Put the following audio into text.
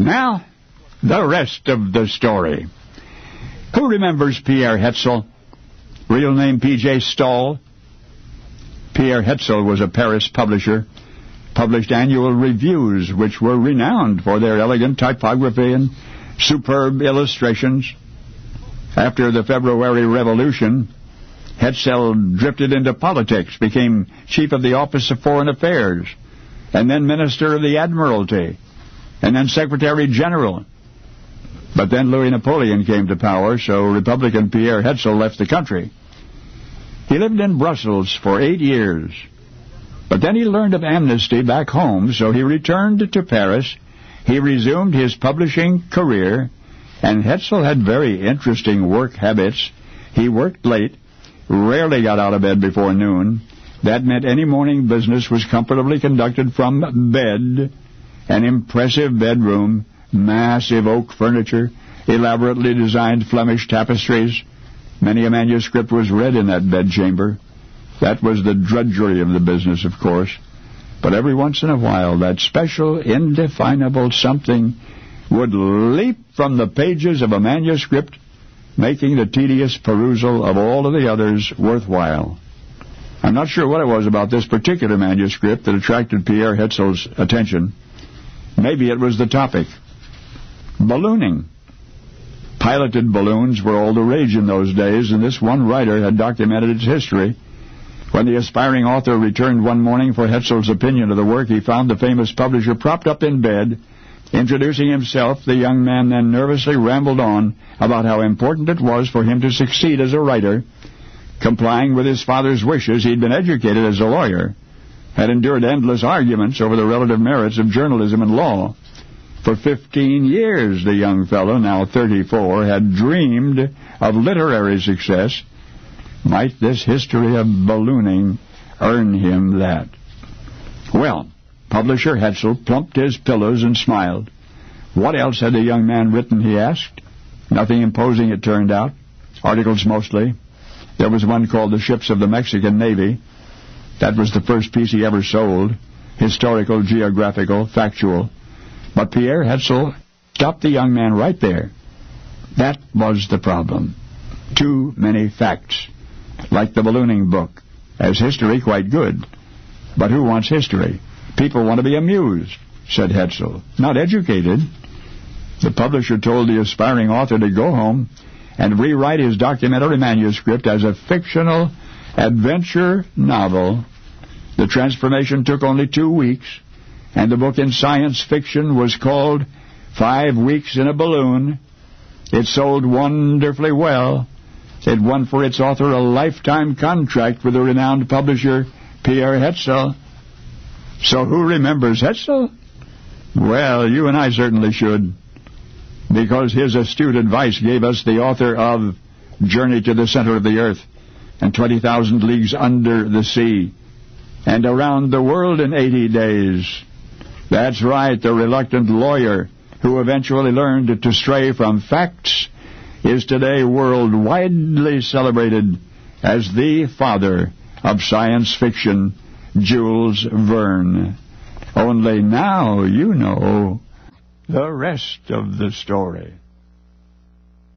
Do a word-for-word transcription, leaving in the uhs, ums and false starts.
Now, the rest of the story. Who remembers Pierre Hetzel? Real name P J Stahl. Pierre Hetzel was a Paris publisher, published annual reviews which were renowned for their elegant typography and superb illustrations. After the February Revolution, Hetzel drifted into politics, became chief of the Office of Foreign Affairs, and then Minister of the Admiralty, and then Secretary General. But then Louis Napoleon came to power, so Republican Pierre Hetzel left the country. He lived in Brussels for eight years. But then he learned of amnesty back home, so he returned to Paris. He resumed his publishing career, and Hetzel had very interesting work habits. He worked late, rarely got out of bed before noon. That meant any morning business was comfortably conducted from bed, an impressive bedroom, massive oak furniture, elaborately designed Flemish tapestries. Many a manuscript was read in that bedchamber. That was the drudgery of the business, of course. But every once in a while, that special, indefinable something would leap from the pages of a manuscript, making the tedious perusal of all of the others worthwhile. I'm not sure what it was about this particular manuscript that attracted Pierre Hetzel's attention. Maybe it was the topic. Ballooning. Piloted balloons were all the rage in those days, and this one writer had documented its history. When the aspiring author returned one morning for Hetzel's opinion of the work, he found the famous publisher propped up in bed. Introducing himself, the young man then nervously rambled on about how important it was for him to succeed as a writer. Complying with his father's wishes, he'd been educated as a lawyer, had endured endless arguments over the relative merits of journalism and law. For fifteen years, the young fellow, now thirty-four, had dreamed of literary success. Might this history of ballooning earn him that? Well, publisher Hetzel plumped his pillows and smiled. What else had the young man written, he asked. Nothing imposing, it turned out. Articles mostly. There was one called The Ships of the Mexican Navy. That was the first piece he ever sold. Historical, geographical, factual. But Pierre Hetzel stopped the young man right there. That was the problem. Too many facts. Like the ballooning book. As history, quite good. But who wants history? People want to be amused, said Hetzel. Not educated. The publisher told the aspiring author to go home and rewrite his documentary manuscript as a fictional adventure novel. The transformation took only two weeks. And the book in science fiction was called Five Weeks in a Balloon. It sold wonderfully well. It won for its author a lifetime contract with the renowned publisher Pierre Hetzel. So who remembers Hetzel? Well, you and I certainly should, because his astute advice gave us the author of Journey to the Center of the Earth and twenty thousand Leagues Under the Sea and Around the World in eighty days. That's right, the reluctant lawyer who eventually learned to stray from facts is today worldwide celebrated as the father of science fiction, Jules Verne. Only now you know the rest of the story.